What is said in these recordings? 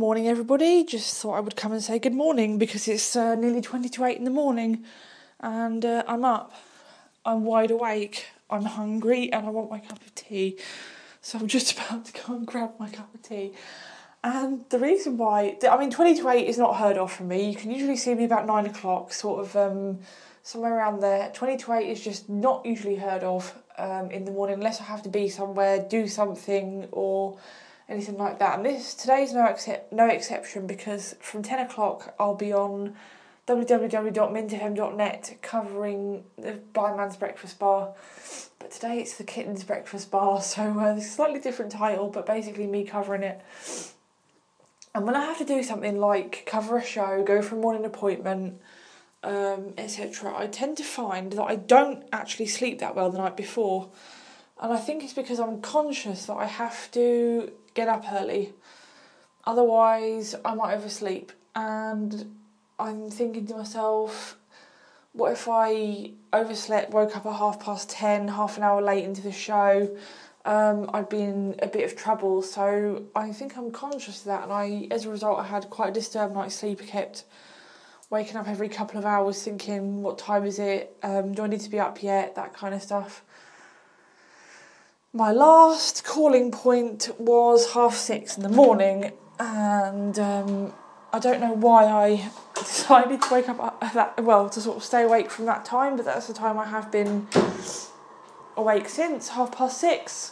morning everybody, just thought I would come and say good morning because it's nearly 20 to 8 in the morning and I'm up, I'm wide awake, I'm hungry and I want my cup of tea, so I'm just about to go and grab my cup of tea. And the reason why, 20 to 8 is not heard of for me. You can usually see me about 9 o'clock, sort of somewhere around there. 20 to 8 is just not usually heard of in the morning unless I have to be somewhere, do something or anything like that. And today's no exception because from 10 o'clock I'll be on www.mintfm.net covering the Blind Man's Breakfast Bar. But today it's the Kitten's Breakfast Bar, so it's a slightly different title, but basically me covering it. And when I have to do something like cover a show, go for a morning appointment, etc., I tend to find that I don't actually sleep that well the night before. And I think it's because I'm conscious that I have to get up early. Otherwise, I might oversleep. And I'm thinking to myself, what if I overslept, woke up at 10:30, half an hour late into the show? I'd be in a bit of trouble, so I think I'm conscious of that, and as a result I had quite a disturbed night's sleep. I kept waking up every couple of hours thinking, what time is it, do I need to be up yet, that kind of stuff. My last calling point was 6:30 in the morning, and I don't know why I decided to wake up at that, to sort of stay awake from that time, but that's the time I have been awake since, 6:30.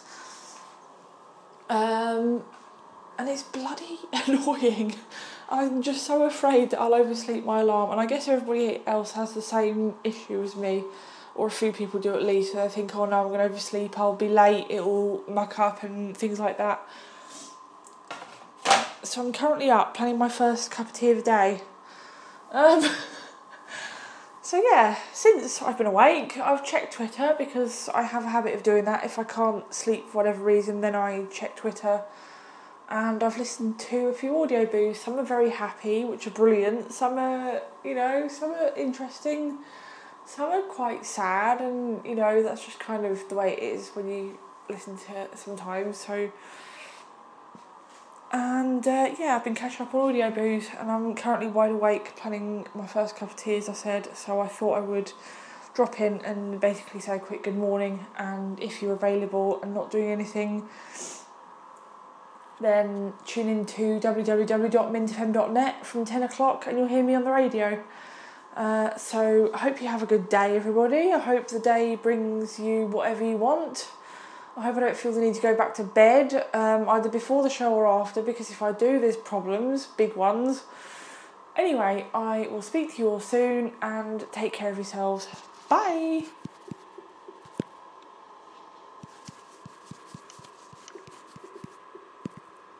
And it's bloody annoying. I'm just so afraid that I'll oversleep my alarm, and I guess everybody else has the same issue as me, or a few people do at least. They think, oh no, I'm going to oversleep, I'll be late, it'll muck up and things like that. So I'm currently up planning my first cup of tea of the day. So yeah, since I've been awake, I've checked Twitter because I have a habit of doing that. If I can't sleep for whatever reason, then I check Twitter. And I've listened to a few audio booths. Some are very happy, which are brilliant. Some are, some are interesting. Some are quite sad, and, that's just kind of the way it is when you listen to it sometimes. So, and I've been catching up on audio booths, and I'm currently wide awake planning my first cup of tea, as I said. So I thought I would drop in and basically say a quick good morning, and if you're available and not doing anything, then tune in to www.mintfm.net from 10 o'clock and you'll hear me on the radio. So I hope you have a good day, everybody. I hope the day brings you whatever you want. I hope I don't feel the need to go back to bed, either before the show or after, because if I do, there's problems, big ones. Anyway, I will speak to you all soon, and take care of yourselves. Bye!